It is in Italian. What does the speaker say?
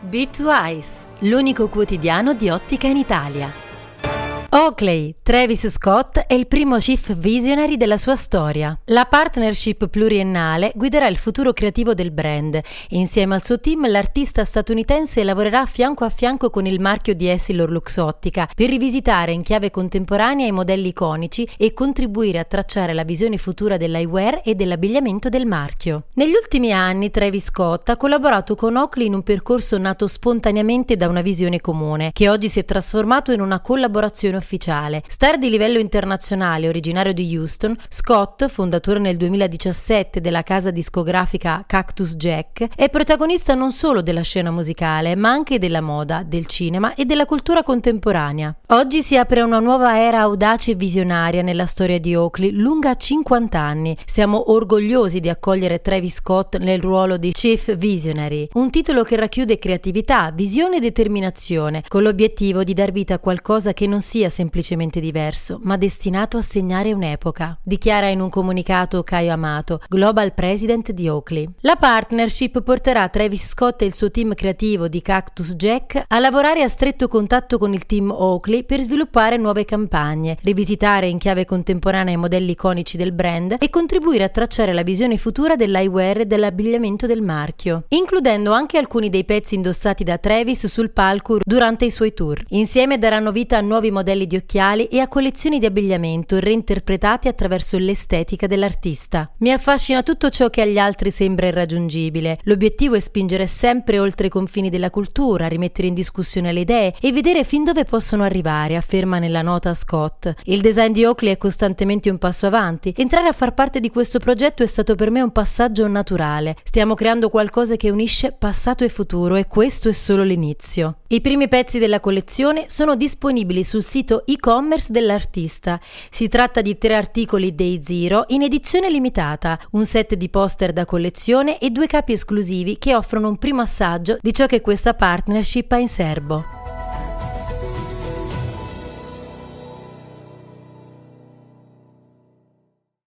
B2Eyes, l'unico quotidiano di ottica in Italia. Oakley, Travis Scott è il primo chief visionary della sua storia. La partnership pluriennale guiderà il futuro creativo del brand. Insieme al suo team, l'artista statunitense lavorerà fianco a fianco con il marchio di EssilorLuxottica per rivisitare in chiave contemporanea i modelli iconici e contribuire a tracciare la visione futura dell'eyewear e dell'abbigliamento del marchio. Negli ultimi anni Travis Scott ha collaborato con Oakley in un percorso nato spontaneamente da una visione comune, che oggi si è trasformato in una collaborazione ufficiale. Star di livello internazionale, originario di Houston, Scott, fondatore nel 2017 della casa discografica Cactus Jack, è protagonista non solo della scena musicale, ma anche della moda, del cinema e della cultura contemporanea. Oggi si apre una nuova era audace e visionaria nella storia di Oakley, lunga 50 anni. Siamo orgogliosi di accogliere Travis Scott nel ruolo di Chief Visionary, un titolo che racchiude creatività, visione e determinazione, con l'obiettivo di dar vita a qualcosa che non sia semplicemente diverso, ma destinato a segnare un'epoca, dichiara in un comunicato Caio Amato, Global President di Oakley. La partnership porterà Travis Scott e il suo team creativo di Cactus Jack a lavorare a stretto contatto con il team Oakley per sviluppare nuove campagne, rivisitare in chiave contemporanea i modelli iconici del brand e contribuire a tracciare la visione futura dell'eyewear e dell'abbigliamento del marchio, includendo anche alcuni dei pezzi indossati da Travis sul palco durante i suoi tour. Insieme daranno vita a nuovi modelli di occhiali e a collezioni di abbigliamento reinterpretati attraverso l'estetica dell'artista. Mi affascina tutto ciò che agli altri sembra irraggiungibile. L'obiettivo è spingere sempre oltre i confini della cultura, rimettere in discussione le idee e vedere fin dove possono arrivare, afferma nella nota Scott. Il design di Oakley è costantemente un passo avanti. Entrare a far parte di questo progetto è stato per me un passaggio naturale. Stiamo creando qualcosa che unisce passato e futuro e questo è solo l'inizio. I primi pezzi della collezione sono disponibili sul sito e-commerce dell'artista. Si tratta di 3 articoli Day Zero in edizione limitata, un set di poster da collezione e 2 capi esclusivi che offrono un primo assaggio di ciò che questa partnership ha in serbo.